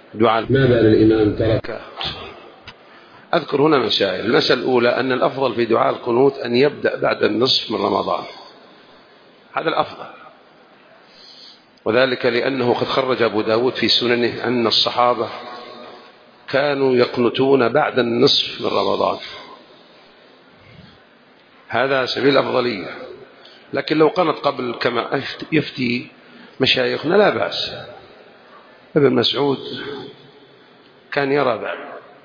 دعاء ماذا للإمام ترك؟ أذكر هنا مسائل. المسألة الأولى أن الأفضل في دعاء القنوت أن يبدأ بعد النصف من رمضان، هذا الأفضل، وذلك لأنه قد خرج أبو داود في سننه أن الصحابة كانوا يقنتون بعد النصف من رمضان، هذا سبيل الأفضلية. لكن لو قنت قبل كما يفتي مشايخنا لا بأس. ابن مسعود كان يرى بعد.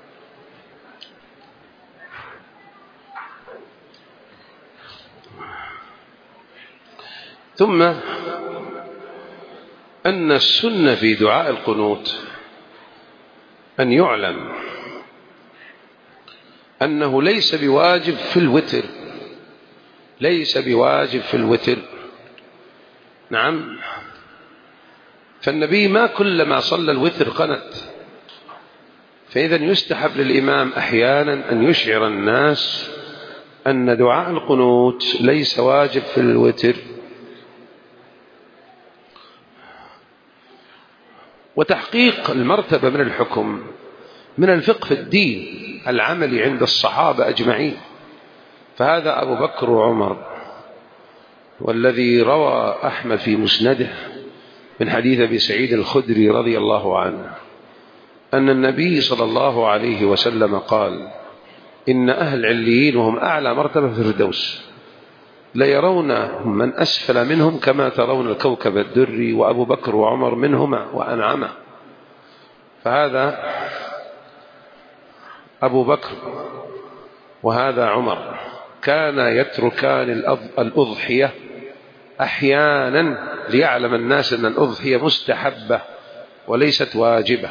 ثم أن السنة في دعاء القنوت أن يعلم أنه ليس بواجب في الوتر، ليس بواجب في الوتر. نعم، فالنبي ما كلما صلى الوتر قنت، فإذا يستحب للإمام أحيانا أن يشعر الناس أن دعاء القنوت ليس واجب في الوتر. وتحقيق المرتبة من الحكم من الفقه في الدين العملي عند الصحابة أجمعين، فهذا أبو بكر وعمر. والذي روى أحمد في مسنده من حديث أبي سعيد الخدري رضي الله عنه أن النبي صلى الله عليه وسلم قال: إن أهل عليين وهم أعلى مرتبة في الفردوس ليرون من أسفل منهم كما ترون الكوكب الدري، وأبو بكر وعمر منهما وأنعمه. فهذا أبو بكر وهذا عمر كان يتركان الأضحية أحيانا ليعلم الناس أن الأضحية مستحبة وليست واجبة،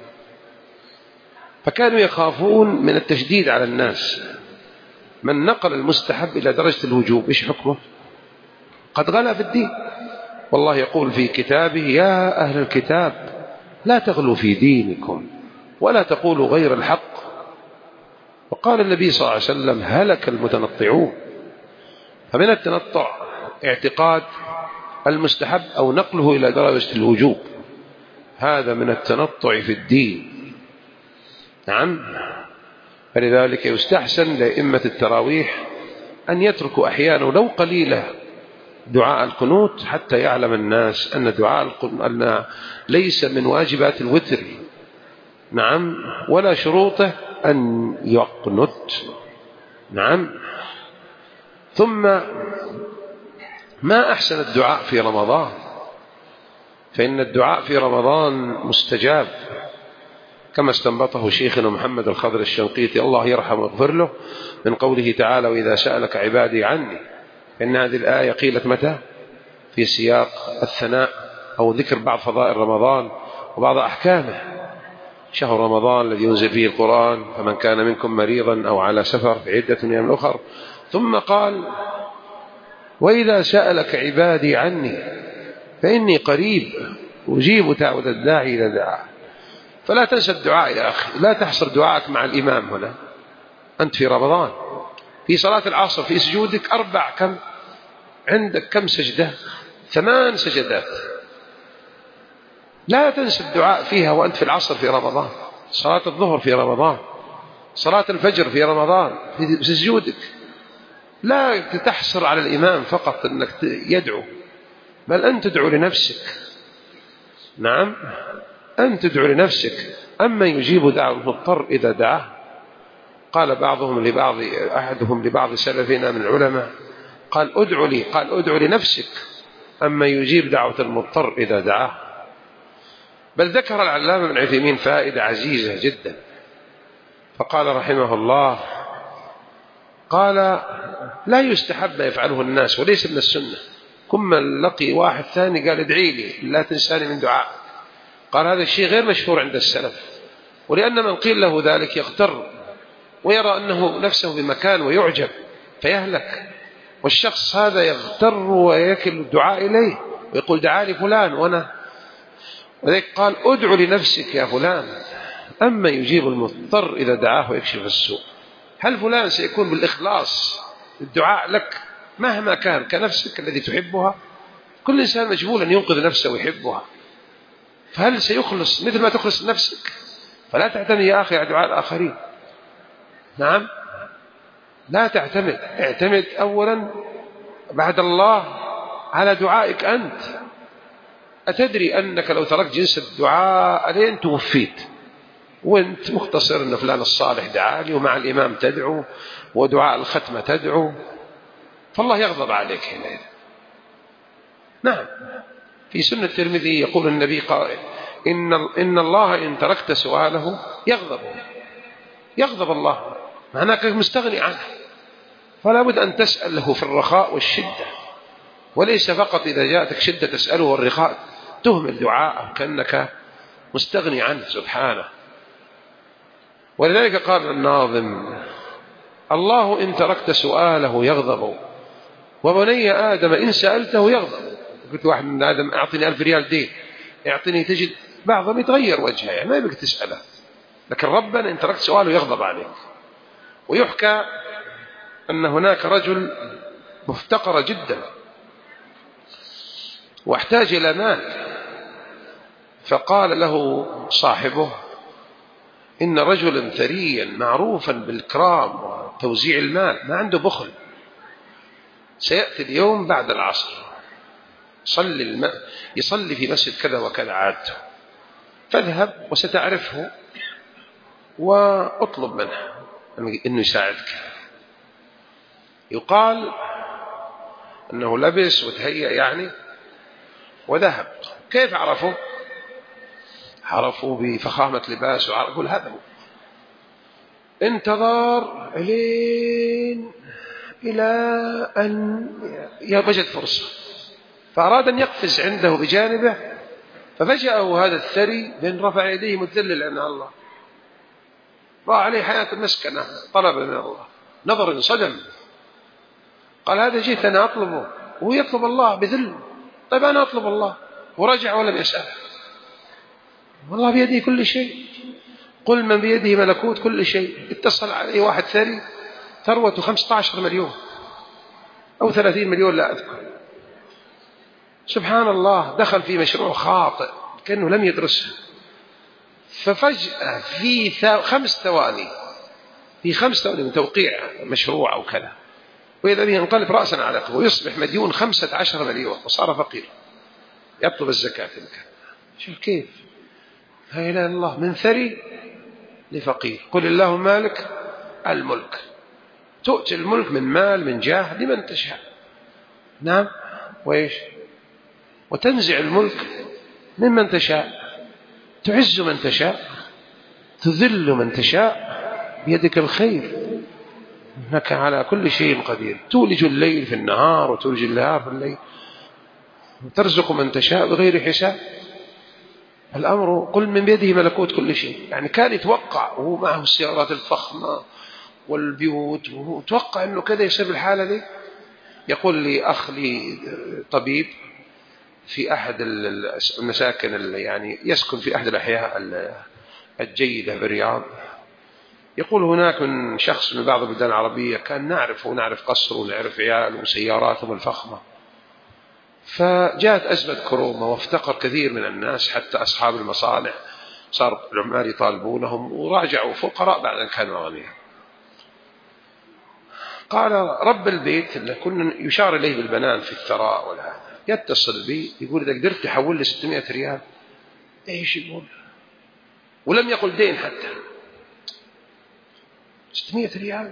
فكانوا يخافون من التشديد على الناس. من نقل المستحب إلى درجة الوجوب إيش حكمه؟ قد غلا في الدين. والله يقول في كتابه: يا أهل الكتاب لا تغلوا في دينكم ولا تقولوا غير الحق. وقال النبي صلى الله عليه وسلم: هلك المتنطعون. فمن التنطع اعتقاد المستحب أو نقله إلى درجة الوجوب، هذا من التنطع في الدين. نعم، فلذلك يستحسن لأئمة التراويح أن يتركوا أحيانا لو قليلة دعاء القنوت حتى يعلم الناس أن دعاء القنوت أن ليس من واجبات الوتر. نعم، ولا شروطه أن يقنت. نعم. ثم ما أحسن الدعاء في رمضان، فإن الدعاء في رمضان مستجاب كما استنبطه شيخنا محمد الخضر الشنقيطي الله يرحمه ويغفر له من قوله تعالى: وإذا سألك عبادي عني. فإن هذه الآية قيلت متى؟ في سياق الثناء أو ذكر بعض فضائل رمضان وبعض أحكامه. شهر رمضان الذي ينزل فيه القرآن، فمن كان منكم مريضا أو على سفر فعدة من أيام أخر. ثم قال: وإذا سألك عبادي عني فإني قريب أجيب دعوة الداعي إذا دعا. فلا تنسى الدعاء يا أخي، لا تحصر دعائك مع الإمام. هنا أنت في رمضان، في صلاة العصر في سجودك 4 كم عندك كم سجدة؟ 8 سجدات. لا تنسى الدعاء فيها وأنت في العصر في رمضان، صلاة الظهر في رمضان، صلاة الفجر في رمضان في سجودك. لا تحصر على الإمام فقط أنك يدعو، بل أن تدعو لنفسك. نعم، أن تدعو لنفسك. أما يجيب دعوة المضطر إذا دعاه. قال أحدهم لبعض سلفنا من العلماء قال: ادعو لي، قال: ادعو لنفسك. أما يجيب دعوة المضطر إذا دعاه. بل ذكر العلامة ابن عثيمين فائدة عزيزة جدا، فقال رحمه الله: قال: لا يستحب يفعله الناس وليس من السنة. كم لقي واحد ثاني قال: ادعي لي لا تنساني من دعاء. قال: هذا الشيء غير مشهور عند السلف، ولأن من قيل له ذلك يغتر ويرى أنه نفسه بمكان ويعجب فيهلك، والشخص هذا يغتر ويكل الدعاء إليه ويقول: دعاني فلان وأنا. وذلك قال: ادعو لنفسك يا فلان. أما يجيب المضطر إذا دعاه ويكشف السوء. هل فلان سيكون بالإخلاص الدعاء لك مهما كان كنفسك الذي تحبها؟ كل إنسان مجبول أن ينقذ نفسه ويحبها، فهل سيخلص مثل ما تخلص نفسك؟ فلا تعتمد يا أخي على دعاء الآخرين. نعم، لا تعتمد، اعتمد أولا بعد الله على دعائك أنت. أتدري أنك لو تركت جنس الدعاء لين توفيت وانت مختصر أن فلان الصالح دعالي ومع الإمام تدعو ودعاء الختمة تدعو، فالله يغضب عليك هنا. نعم، في سنة الترمذي يقول النبي قائل إن الله إن تركت سؤاله يغضب الله، معناك مستغني عنه. فلا بد أن تسأله في الرخاء والشدة، وليس فقط إذا جاءتك شدة تسأله والرخاء تهمل دعاءه كأنك مستغني عنه سبحانه. ولذلك قال الناظم: الله إن تركت سؤاله يغضب، وبني آدم إن سألته يغضب. قلت واحد من آدم أعطني 1000 ريال دين، يعطيني، تجد بعضهم يتغير وجهه، يعني ما يبقى تسأله. لكن ربنا إن تركت سؤاله يغضب عليك. ويحكى أن هناك رجل مفتقر جدا واحتاج إلى مال، فقال له صاحبه: إن رجلا ثريا معروفا بالإكرام وتوزيع المال، ما عنده بخل، سيأتي اليوم بعد العصر يصلي في مسجد كذا وكذا عادته، فاذهب وستعرفه واطلب منه أنه يساعدك. يقال أنه لبس وتهيأ يعني وذهب. كيف عرفوا؟ عرفوا بفخامة لباسه، يقول هذا هو. انتظر إلى أن وجد فرصة، فأراد أن يقفز عنده بجانبه، ففجأه هذا الثري بأن رفع يديه متذلل عن الله، رأى عليه حياة المسكنة، طلب من الله، نظر انصدم، قال: هذا جيت أنا أطلبه، وهو يطلب الله بذل. طيب أنا أطلب الله. ورجع ولم يسأل. والله بيده كل شيء، قل من بيده ملكوت كل شيء. اتصل عليه واحد ثري ثروته 15 مليون أو 30 مليون لا أذكر، سبحان الله، دخل في مشروع خاطئ كأنه لم يدرسه، ففجأة في 5 ثواني من توقيع مشروع أو كذا، وإذا به ينقلب رأسا على عقب ويصبح مديون 15 مليون وصار فقير يطلب الزكاة منك. شوف كيف، لا إله إلا الله، من ثري لفقير. قل اللهم مالك الملك، تؤتي الملك من مال من جاه لمن تشاء. نعم، وإيش؟ وتنزع الملك ممن تشاء، تعز من تشاء، تذل من تشاء، بيدك الخير، إنك على كل شيء قدير. تولج الليل في النهار وتولج النهار في الليل، وترزق من تشاء بغير حساب. الأمر قل من بيده ملكوت كل شيء. يعني كان يتوقع وهو معه السيارات الفخمة والبيوت، وتوقع أنه كذا يصير الحالة دي. يقول لي أخ لي طبيب في أحد المساكن اللي يعني يسكن في أحد الأحياء الجيدة بالرياض، يقول هناك من شخص من بعض البلدان العربية كان نعرف قصره ونعرف عياله وسياراتهم الفخمة، فجاءت أزمة كورونا وافتقر كثير من الناس، حتى أصحاب المصانع صار العمال يطالبونهم وراجعوا فقراء بعد أن كانوا أغنياء. قال رب البيت اللي كنا يشار إليه بالبنان في الثراء والهذا يتصل بي يقول: إذا قدرت تحول لي 600 ريال. إيش يقول؟ ولم يقل دين حتى. 600 ريال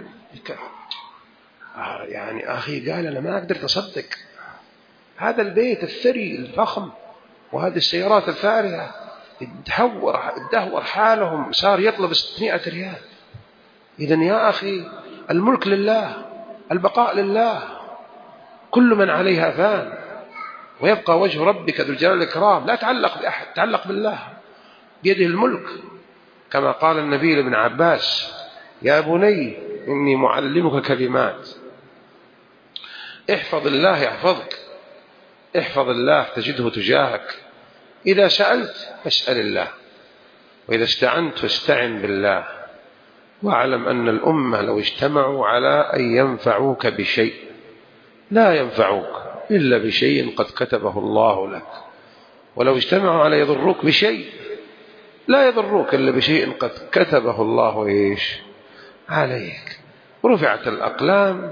يعني أخي قال: أنا ما قدرت أصدق، هذا البيت الثري الفخم وهذه السيارات الفارهة تدهور حالهم، صار يطلب 600 ريال. إذن يا أخي الملك لله، البقاء لله، كل من عليها فان، ويبقى وجه ربك ذو الجلال والإكرام. لا تعلق بأحد، تعلق بالله، بيده الملك، كما قال النبي لابن عباس: يا بني إني معلمك كلمات، احفظ الله يحفظك، احفظ الله تجده تجاهك، إذا سألت فاسأل الله، وإذا استعنت فاستعن بالله، واعلم أن الأمة لو اجتمعوا على أن ينفعوك بشيء لا ينفعوك إلا بشيء قد كتبه الله لك، ولو اجتمعوا على يضروك بشيء لا يضروك إلا بشيء قد كتبه الله إيش عليك. رفعت الأقلام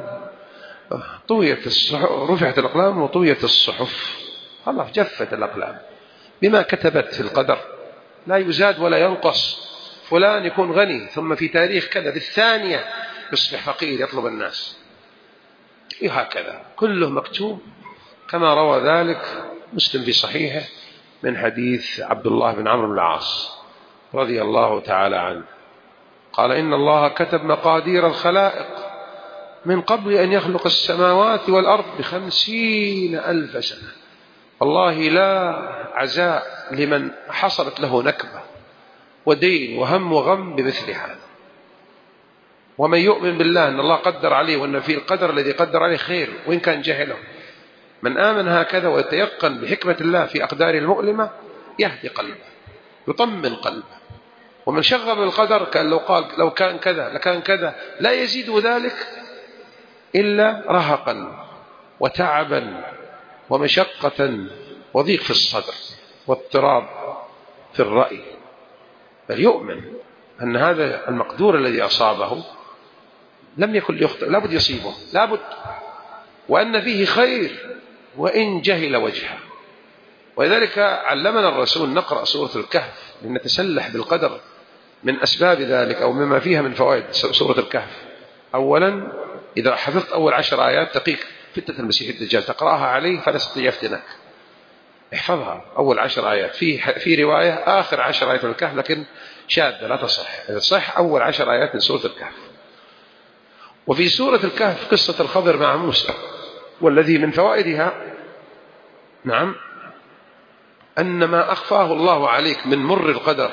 رفعت الأقلام وطويت الصحف، خلاص جفت الأقلام بما كتبت في القدر، لا يزاد ولا ينقص. فلان يكون غني ثم في تاريخ كذا بالثانية يصبح فقير يطلب الناس، هكذا كله مكتوب كما روى ذلك مسلم في صحيحه من حديث عبد الله بن عمرو بن العاص رضي الله تعالى عنه قال: إن الله كتب مقادير الخلائق من قبل أن يخلق السماوات والأرض ب50,000 سنة. والله لا عزاء لمن حصلت له نكبة ودين وهم وغم بمثل هذا. ومن يؤمن بالله أن الله قدر عليه وأن في القدر الذي قدر عليه خير وإن كان جهله، من آمن هكذا ويتيقن بحكمة الله في أقدار المؤلمة يهدي قلبه يطمن قلبه. ومن شغب القدر كان لو قال لو كان كذا لكان كذا لا يزيد ذلك إلا رهقا وتعبا ومشقة وضيق في الصدر واضطراب في الرأي. بل يؤمن أن هذا المقدور الذي أصابه لم يكن يخطئ، لابد يصيبه لابد، وأن فيه خير وإن جهل وجهه. ولذلك علمنا الرسول نقرأ سورة الكهف لنتسلح بالقدر من أسباب ذلك أو مما فيها من فوائد سورة الكهف. أولا إذا حفظت أول 10 آيات تقيك فتنة المسيح الدجال، تقرأها عليه فلا يستطيع يفتنك. احفظها أول 10 آيات. في رواية آخر 10 آيات من الكهف لكن شاذة لا تصح، إذا صح أول 10 آيات من سورة الكهف. وفي سورة الكهف قصة الخضر مع موسى، والذي من فوائدها نعم أن ما أخفاه الله عليك من مر القدر،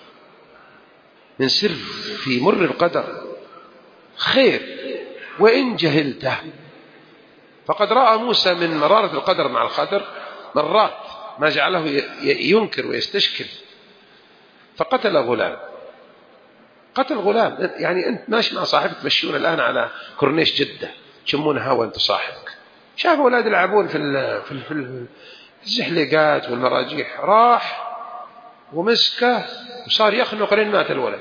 من سر في مر القدر خير وإن جهلته. فقد رأى موسى من مرارة القدر مع الخضر مرات ما جعله ينكر ويستشكل، فقتل غلام. قتل غلام، يعني أنت ماشي مع صاحبك تمشون الآن على كورنيش جدة تشمون هوا أنت صاحبك، شاف أولاد يلعبون في الزحلقات والمراجيح، راح ومسكه وصار يخنق لين مات الولد.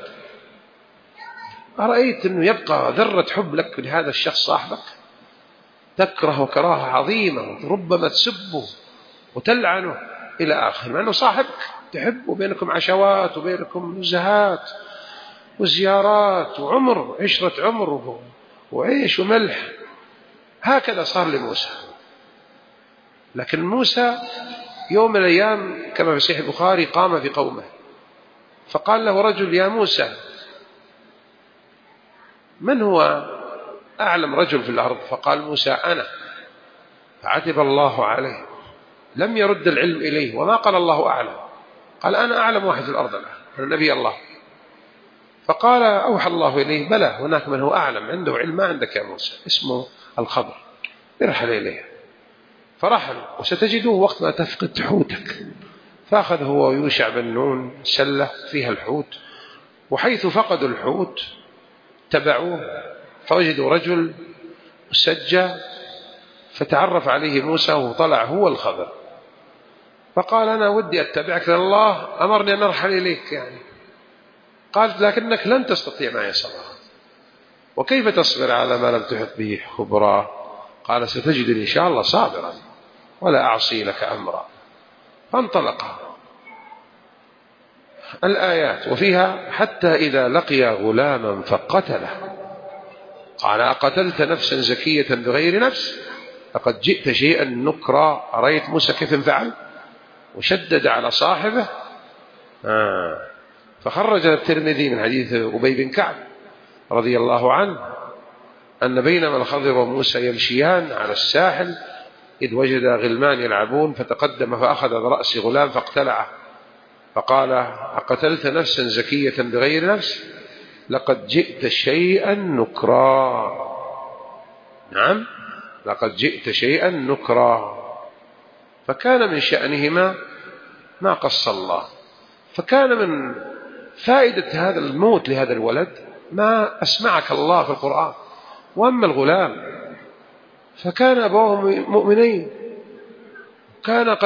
أرأيت أنه يبقى ذرة حب لك لهذا الشخص صاحبك؟ تكره كراهة عظيمة، ربما تسبه وتلعنه إلى آخر، مع أنه صاحبك تحبه، بينكم عشوات وبينكم نزهات وزيارات وعمر، عشرة عمر وعيش وملح. هكذا صار لموسى. لكن موسى يوم من الأيام كما في صحيح البخاري قام في قومه فقال له رجل: يا موسى، من هو أعلم رجل في الأرض؟ فقال موسى: أنا. فعتب الله عليه، لم يرد العلم إليه، وما قال الله أعلم، قال أنا أعلم واحد في الأرض الآن، أنا نبي الله. فقال أوحى الله إليه: بلى، هناك من هو أعلم عنده علم ما عندك يا موسى، اسمه الخضر، ارحل إليه. فرحل، وستجده وقت ما تفقد حوتك. فأخذ هو ويوشع بن نون سلة فيها الحوت، وحيث فقدوا الحوت تبعوه فوجدوا رجل سجى، فتعرف عليه موسى وطلع هو الخضر. فقال: أنا ودي أتبعك لأن الله أمرني أن أرحل إليك يعني. قالت: لكنك لن تستطيع معي صبرا، وكيف تصبر على ما لم تحط به خبرا؟ قال: ستجدني إن شاء الله صابرا ولا أعصي لك أمرا. فانطلق. الآيات وفيها: حتى إذا لقي غلاما فقتله قال: أقتلت نفسا زكية بغير نفس لقد جئت شيئا نكرا. أرأيت موسى كيف فعل وشدد على صاحبه. فخرج الترمذي من حديث أبي بن كعب رضي الله عنه أن بينما الخضر وموسى يمشيان على الساحل إذ وجد غلمان يلعبون، فتقدم فأخذ برأس غلام فاقتلعه فقال: أقتلت نفسا زكية بغير نفس لقد جئت شيئا نكرا. نعم، لقد جئت شيئا نكرا. فكان من شأنهما ما قص الله. فكان من فائدة هذا الموت لهذا الولد ما أسمعك الله في القرآن. وأما الغلام فكان أبوه مؤمنين،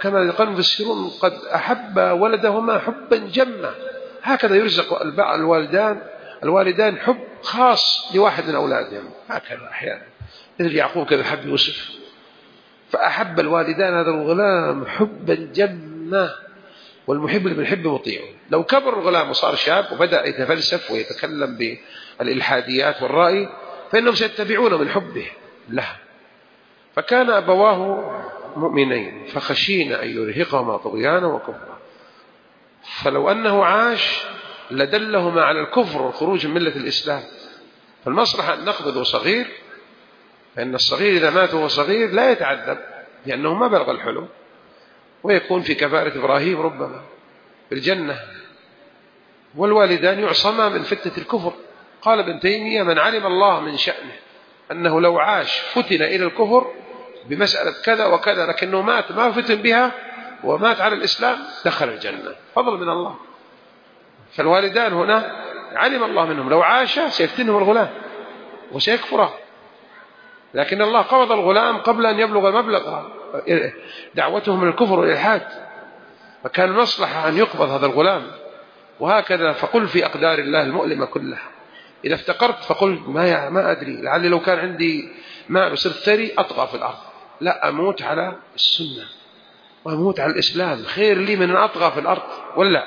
كما قال المفسرون قد أحب ولدهما حبا جما. هكذا يرزق الوالدان حب خاص لواحد من أولادهم، هكذا أحيانا مثل يعقوب كذا حب يوسف، فأحب الوالدان هذا الغلام حبا جما. والمحب اللي بنحب مطيعه. لو كبر الغلام وصار شاب وبدأ يتفلسف ويتكلم بالإلحاديات والرأي فإنهم سيتبعون من حبه له. فكان أبواه مؤمنين فخشينا أن يرهقهما طغيانا وكفرا. فلو أنه عاش لدلهما على الكفر والخروج من ملة الإسلام. فالمصلحة أن نقبضه صغير، فإن الصغير إذا مات وهو صغير لا يتعذب لأنه ما بلغ الحلم، ويكون في كفارة إبراهيم ربما في الجنة. والوالدان يعصما من فتنة الكفر. قال ابن تيمية: من علم الله من شأنه أنه لو عاش فتن إلى الكفر بمسألة كذا وكذا لكنه مات ما فتن بها ومات على الإسلام دخل الجنة، فضل من الله. فالوالدان هنا علم الله منهم لو عاش سيفتنهم الغلام وسيكفره، لكن الله قبض الغلام قبل أن يبلغ المبلغ دعوتهم من الكفر والإلحاد، فكان المصلحة أن يقبض هذا الغلام. وهكذا فقل في أقدار الله المؤلمة كلها. إذا افتقرت فقل ما أدري، لعلي لو كان عندي مال وصرت ثري أطغى في الأرض، لا، أموت على السنة وأموت على الإسلام خير لي من أن أطغى في الأرض. ولا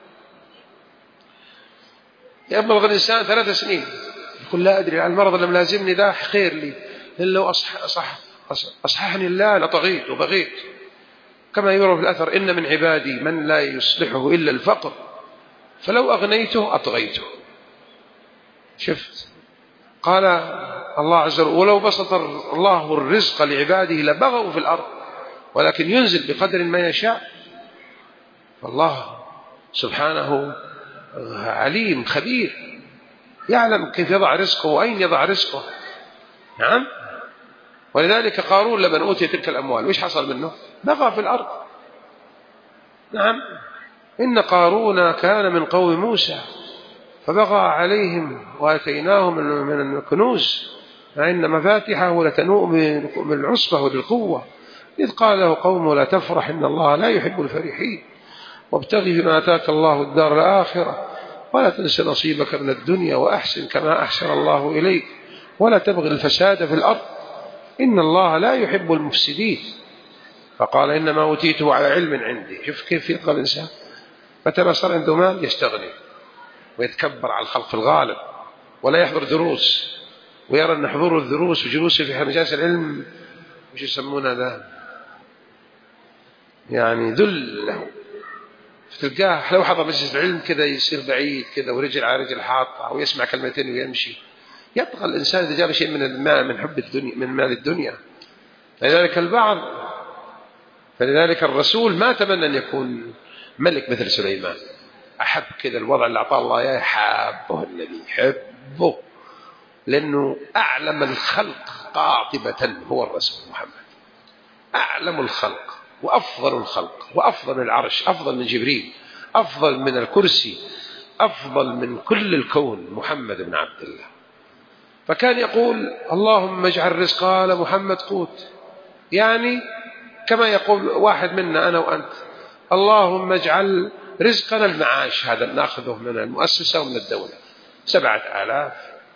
يبلغ الإنسان 3 سنين يقول لا أدري، المرض اللي ملازمني ذا خير لي، لو أصححني الله لطغيت وبغيت. كما يروى في الأثر: إن من عبادي من لا يصلحه إلا الفقر فلو أغنيته أطغيته. شفت؟ قال الله عز وجل: ولو بسط الله الرزق لعباده لبغوا في الأرض ولكن ينزل بقدر ما يشاء. فالله سبحانه عليم خبير، يعلم كيف يضع رزقه وأين يضع رزقه. نعم. ولذلك قارون لمن أوتي تلك الأموال وإيش حصل منه؟ بغى في الأرض. نعم. إن قارون كان من قوم موسى فبغى عليهم وآتيناه من الكنوز فإن مفاتحه لتنوء من العصبة وللقوة إذ قال له قومه لا تفرح إن الله لا يحب الفرحين وابتغي فيما آتاك الله الدار الآخرة ولا تنس نصيبك من الدنيا وأحسن كما أحسن الله إليك ولا تبغي الفساد في الأرض إن الله لا يحب المفسدين. فقال إنما أوتيته على علم عندي. شوف كيف يبقى الإنسان متى ما صار عنده مال يستغني ويتكبر على الخلق في الغالب ولا يحضر دروس، ويرى أن حضور الدروس وجلوسه في مجالس العلم وش يسمونه ذا يعني ذل له. فتلقاه لو حضر مجلس العلم كذا يصير بعيد كذا ورجل على رجل حاطة ويسمع كلمتين ويمشي. يطغى الإنسان إذا جاب شيء من المال من حب الدنيا من مال الدنيا. فلذلك الرسول ما تمنى أن يكون ملك مثل سليمان، أحب كذا الوضع اللي أعطاه الله إياه، حابه النبي حبه لأنه أعلم الخلق قاطبة هو الرسول محمد، أعلم الخلق وأفضل الخلق وأفضل من العرش، أفضل من جبريل، أفضل من الكرسي، أفضل من كل الكون محمد بن عبد الله. فكان يقول اللهم اجعل رزق آل محمد قوت، يعني كما يقول واحد منا أنا وأنت اللهم اجعل رزقنا المعاش، هذا نأخذه من المؤسسة ومن الدولة 7,000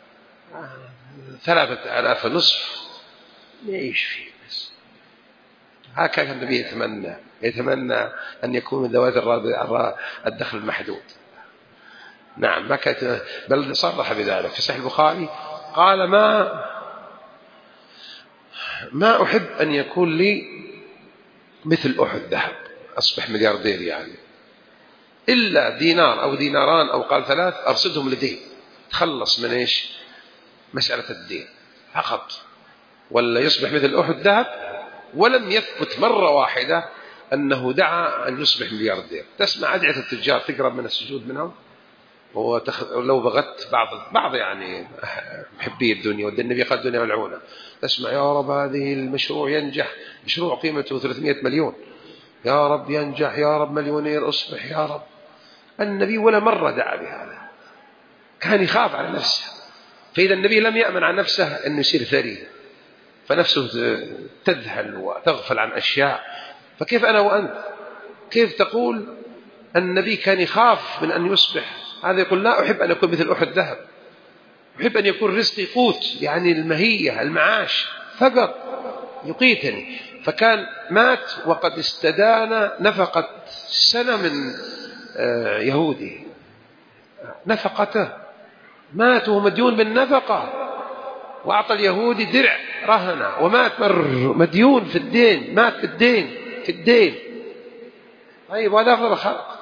3,500 نعيش فيه بس. هكذا النبي يتمنى أن يكون من ذوات الدخل المحدود. نعم، بل صرح بذلك في صحيح البخاري قال ما أحب أن يكون لي مثل أحد ذهب أصبح ملياردير يعني، إلا دينار أو ديناران أو قال 3 أرصدهم لدين، تخلص من إيش مسألة الدين فقط، ولا يصبح مثل أحد ذهب. ولم يثبت مرة واحدة أنه دعا أن يصبح ملياردير. تسمع أدعية التجار تقرب من السجود منهم، ولو بغت بعض يعني محبي الدنيا والنبي قال الدنيا ملعونة، تسمع يا رب هذه المشروع ينجح، مشروع قيمته 300 مليون، يا رب ينجح، يا رب مليونير أصبح، يا رب. النبي ولا مرة دعا بهذا، كان يخاف على نفسه. فإذا النبي لم يأمن عن نفسه أنه يصير ثري، فنفسه تذهل وتغفل عن أشياء فكيف أنا وأنت؟ كيف تقول النبي كان يخاف من أن يصبح؟ هذا يقول لا أحب أن أكون مثل أحد ذهب، أحب أن يكون رزقي قوت، يعني المهية المعاش فقط يقيتني. فكان مات وقد استدان نفقة سنة من يهودي، نفقته، مات وهو مديون بالنفقة، وأعطى اليهودي درع رهنة ومات مديون في الدين، مات في الدين في الدين. طيب وهذا أفضل الخلق.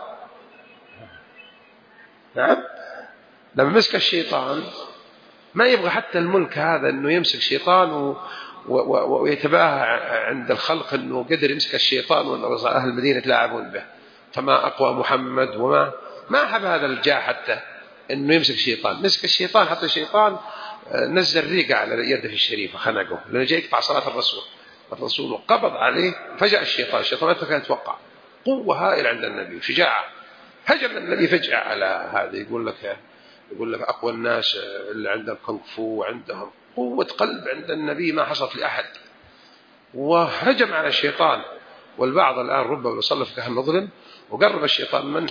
نعم. لما مسك الشيطان ما يبغى حتى الملك هذا أنه يمسك شيطان ويتباهى عند الخلق أنه قدر يمسك الشيطان وأن أهل المدينة يتلاعبون به. فما أقوى محمد ما أحب هذا الجاه حتى أنه يمسك الشيطان. مسك الشيطان حتى الشيطان نزل ريقة على يده الشريفة خنقه، لأنه جاي يقطع صلاة الرسول وقبض عليه. فجأة الشيطان ما كان يتوقع، قوة هائلة عند النبي، شجاعة. هجم النبي فجأة على هذا. يقول لك أقوى الناس اللي عندهم كونغ فو وعندهم قوة قلب عند النبي ما حصلت لأحد. وهجم على الشيطان. والبعض الآن ربما يصلي في كهن مظلم وقرب الشيطان منه،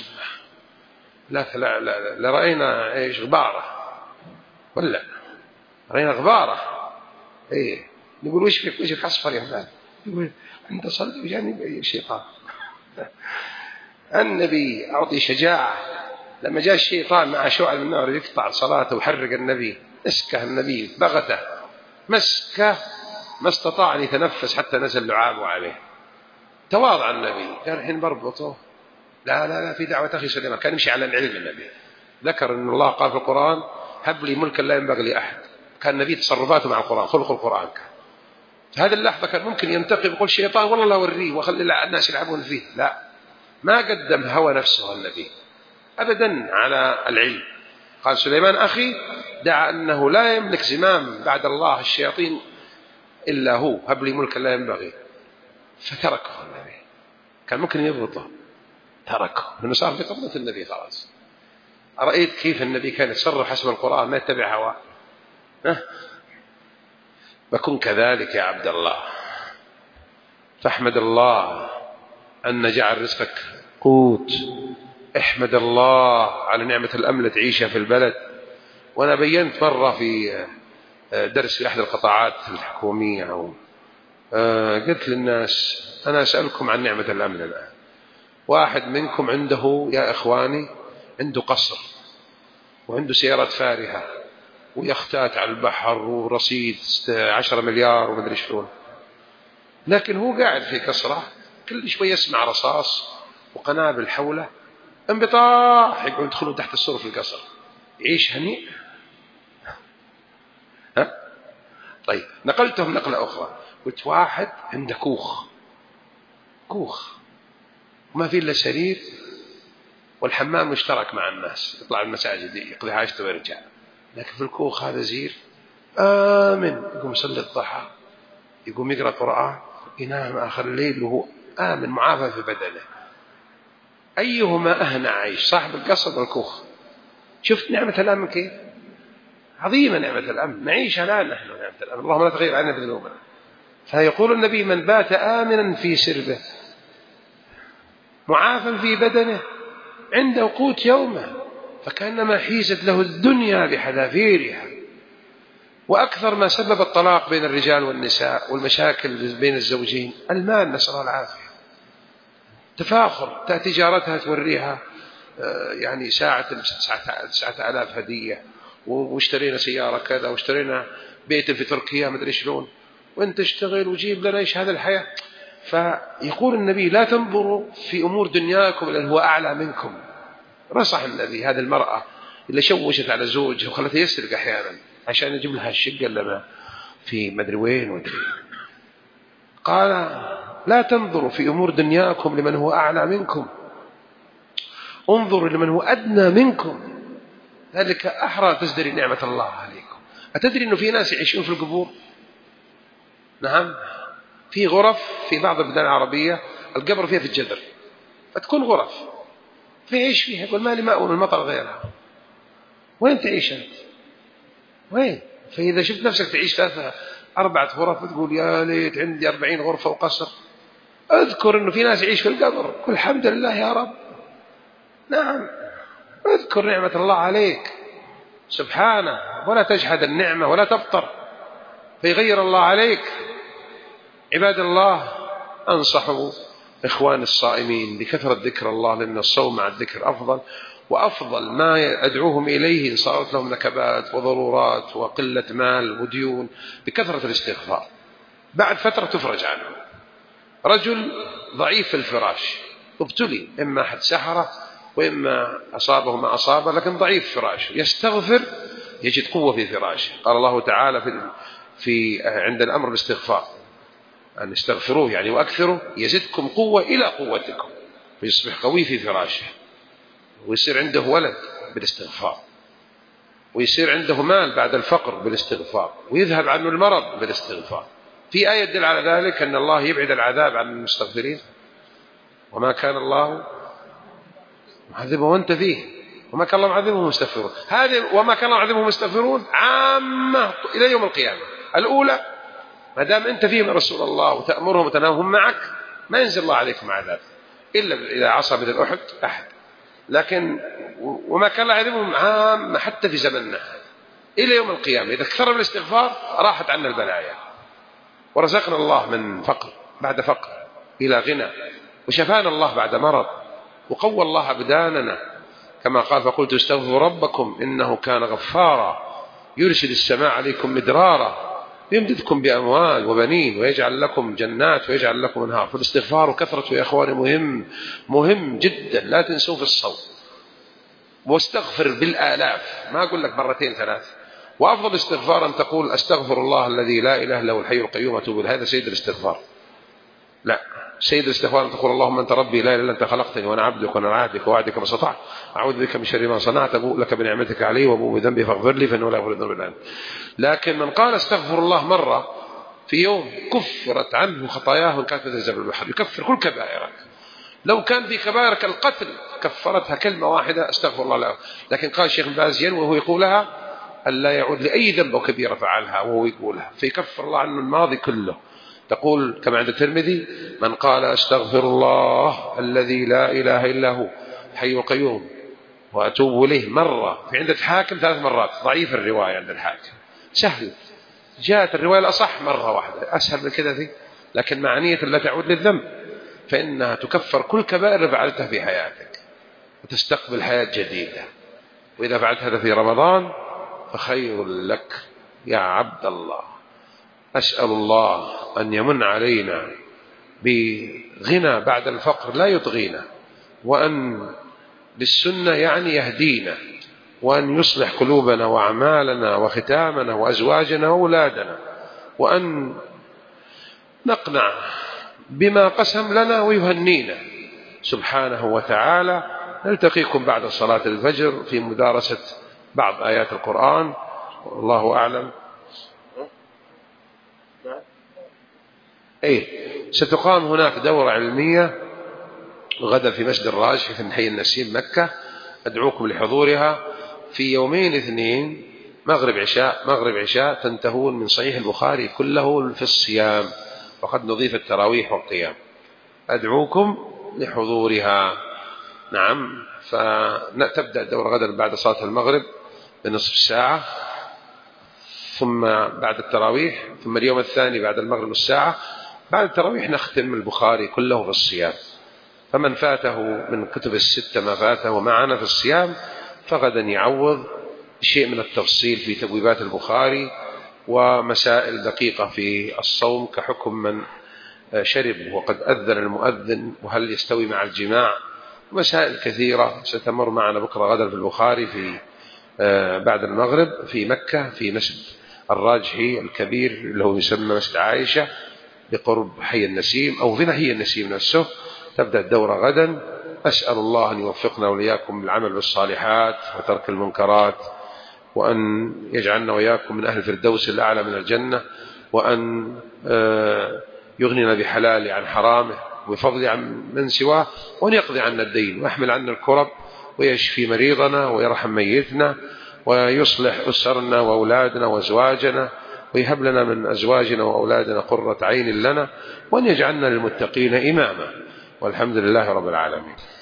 لا رأينا إيش غبارة، ولا رأينا غبارة. إيه نقول وش فيك أصفر يا فلان؟ يقول أنت صلي وجاني الشيطان. النبي أعطي شجاعة. لما جاء الشيطان مع شعل من نار يقطع صلاته ويحرق النبي، مسكه النبي بغته، مسكه ما استطاع أن يتنفس حتى نزل لعابه عليه. تواضع النبي، قال الحين بربطه. لا في دعوة أخي سليمان. كان يمشي على العلم. النبي ذكر أن الله قال في القرآن هب لي ملكا لا ينبغي لأحد. كان النبي تصرفاته مع القرآن، خلق القرآن كان. في هذه اللحظة كان ممكن ينتقم ويقول الشيطان والله لا أوريه وخلي الناس يلعبون فيه. لا، ما قدم هوى نفسه النبي أبدا على العلم. قال سليمان أخي دعا أنه لا يملك زمام بعد الله الشياطين إلا هو، هب لي ملكا لا ينبغي. فتركه النبي. كان ممكن يضبطه، تركه لأنه صار في قبضة النبي خلاص. أرأيت كيف النبي كان يتصرف حسب القرآن ما يتبع هواه؟ فكن كذلك يا عبد الله. فاحمد الله أن جعل رزقك قوت. احمد الله على نعمة الأمن تعيشها في البلد. وأنا بينت مرة في درس في أحد القطاعات الحكومية قلت للناس أنا أسألكم عن نعمة الأمن الآن. واحد منكم عنده يا إخواني عنده قصر وعنده سيارات فارهة ويختات على البحر ورصيد 10 مليار ومدري شلون، لكن هو قاعد في قصره كل شوي يسمع رصاص وقنابل حوله، انبطاح يقعد يدخلوا تحت السور في القصر، يعيش هنيء. طيب نقلتهم نقلة أخرى، قلت واحد عنده كوخ وما فيه إلا سرير والحمام مشترك مع الناس، يطلع المساجد يقضي حاجته ويرجع، لكن في الكوخ هذا زير آمن، يقوم يصلي الضحى، يقوم يقرأ قرآن، ينام آخر الليل وهو آمن معافى في بدنه. أيهما أهنى عيش، صاحب القصر والكوخ؟ شفت نعمة الأمن كيف عظيمة. نعمة الأمن نعيشها الآن نحن، نعمة الأمن اللهم لا تغير عنا بذنوبنا. فيقول النبي من بات آمنا في سربه معافى في بدنه عنده قوت يومه فكأنما حيزت له الدنيا بحذافيرها. وأكثر ما سبب الطلاق بين الرجال والنساء والمشاكل بين الزوجين المال، نسأل الله العافية. تفاخر، تأتي جارتها توريها يعني ساعة 9,000 هدية، واشترينا سيارة كذا، واشترينا بيت في تركيا مدري شلون، وانت اشتغل وجيب لنا ايش هذا الحياة. فيقول النبي لا تنظروا في أمور دنياكم لأن هو أعلى منكم. نصح النبي هذه المرأة اللي شوشت على زوجها وخلته يسرق أحيانا عشان يجيب لها الشقة اللي في مدري وين ودري. قال لا تنظروا في أمور دنياكم لمن هو أعلى منكم، انظروا لمن هو أدنى منكم، ذلك أحرى تزدري نعمة الله عليكم. أتدري أنه في ناس يعيشون في القبور؟ نعم، في غرف في بعض البلدان العربية القبر فيها في الجدر، فتكون غرف فيعيش فيها، يقول ما لي ماء والمطر غيرها. وين تعيش أنت؟ وين؟ فإذا شفت نفسك تعيش 3-4 غرف تقول يا ليت عندي 40 غرفة وقصر. اذكر أنه في ناس يعيش في القبر، قل الحمد لله يا رب. نعم، اذكر نعمة الله عليك سبحانه، ولا تجحد النعمة ولا تبطر فيغير الله عليك. عباد الله، أنصحوا إخوان الصائمين بكثرة ذكر الله، لأن الصوم مع الذكر أفضل، وأفضل ما أدعوهم إليه إن صارت لهم نكبات وضرورات وقلة مال وديون بكثرة الاستغفار. بعد فترة تفرج عنه. رجل ضعيف في الفراش ابتلي، إما أحد سحره وإما أصابه ما أصابه، لكن ضعيف فراشه، يستغفر يجد قوة في فراشه. قال الله تعالى في عند الأمر بالاستغفار أن استغفروه يعني وأكثروا يزدكم قوة إلى قوتكم، فيصبح قوي في فراشه، ويصير عنده ولد بالاستغفار، ويصير عنده مال بعد الفقر بالاستغفار، ويذهب عنه المرض بالاستغفار. في آية تدل على ذلك أن الله يبعد العذاب عن المستغفرين، وما كان الله معذبهم وأنت فيه، وما كان الله معذبهم مستغفرون. هذه وما كان الله معذبهم مستغفرون عامة إلى يوم القيامة. الأولى ما دام أنت فيهم رسول الله وتأمرهم وتناههم معك، ما ينزل الله عليكم عذاب إلا إذا عصى مثل أحد أحد. لكن وما كان الله يعذبهم عامة حتى في زمننا إلى يوم القيامة. إذا كثر بالاستغفار راحت عنا البلايا، ورزقنا الله من فقر بعد فقر إلى غنى، وشفانا الله بعد مرض، وقوى الله أبداننا كما قال فقلت استغفروا ربكم إنه كان غفارا يرسل السماء عليكم مدرارا يمددكم بأموال وبنين ويجعل لكم جنات ويجعل لكم أنهار. فالاستغفار وكثرته يا أخواني مهم جدا، لا تنسوا في الصوم، واستغفر بالآلاف، ما أقول لك مرتين ثلاث. وأفضل استغفار أن تقول أستغفر الله الذي لا إله إلا هو الحي القيوم أتوب إليه، هذا سيد الاستغفار. لا، سيد الاستغفار أن تقول اللهم أنت ربي لا إله إلا أنت خلقتني وأنا عبدك وأنا عهدك ووعدك ما استطعت، أعوذ بك من شر ما صنعت، أبوء لك بنعمتك علي وأبوء بذنبي فاغفر لي فإنه لا يغفر الذنوب إلا أنت. لكن من قال استغفر الله مرة في يوم كفرت عنه خطاياه وإن كانت مثل زبد البحر، يكفر كل كبائرك. لو كان في كبائرك القتل كفرتها كلمة واحدة استغفر الله له. لكن قال الشيخ ابن باز ينوي وهو يقولها ألا يعود لأي ذنب أو كبيرة فعلها وهو يقولها، فيكفر الله عنه الماضي كله. تقول كما عند الترمذي من قال استغفر الله الذي لا إله إلا هو الحي القيوم وأتوب إليه مرة، في عند الحاكم 3 مرات، ضعيف الرواية عند الحاكم، سهل. جاءت الرواية الأصح مرة واحدة، أسهل من كذا فيه، لكن مع نية لا تعود للذنب، فإنها تكفر كل كبائر فعلتها في حياتك وتستقبل حياة جديدة. وإذا فعلت هذا في رمضان فخير لك يا عبد الله. أسأل الله أن يمن علينا بغنى بعد الفقر لا يطغينا، وأن بالسنة يعني يهدينا، وأن يصلح قلوبنا وأعمالنا وختامنا وأزواجنا وأولادنا، وأن نقنع بما قسم لنا ويهنينا سبحانه وتعالى. نلتقيكم بعد صلاة الفجر في مدارسة بعض آيات القرآن، والله أعلم. ستقام هناك دورة علمية غدا في مسجد الراجحي في حي النسيم مكة، أدعوكم لحضورها في يومين اثنين، مغرب عشاء، تنتهون من صحيح البخاري كله في الصيام، وقد نضيف التراويح والقيام. أدعوكم لحضورها. نعم، فتبدأ الدورة غدا بعد صلاة المغرب بنصف ساعة، ثم بعد التراويح، ثم اليوم الثاني بعد المغرب نصف ساعة، بعد التراويح نختم البخاري كله في الصيام. فمن فاته من كتب الستة ما فاته معنا في الصيام فغدا يعوض شيء من التفصيل في تبويبات البخاري ومسائل دقيقة في الصوم، كحكم من شرب وقد أذن المؤذن وهل يستوي مع الجماع، مسائل كثيرة ستمر معنا بكرة غدا في البخاري في بعد المغرب في مكة في مسجد الراجحي الكبير اللي هو يسمى مسجد عائشة بقرب حي النسيم أو في حي النسيم نفسه. تبدأ الدورة غدا. أسأل الله أن يوفقنا وإياكم بالعمل بالصالحات وترك المنكرات، وأن يجعلنا وإياكم من أهل الفردوس الأعلى من الجنة، وأن يغنينا بحلاله عن حرامه وبفضله عن من سواه، وأن يقضي عنا الدين ويحمل عنا الكرب ويشفي مريضنا ويرحم ميتنا ويصلح أسرنا وأولادنا وأزواجنا ويهب لنا من أزواجنا وأولادنا قرة عين لنا، وأن يجعلنا للمتقين إماما، والحمد لله رب العالمين.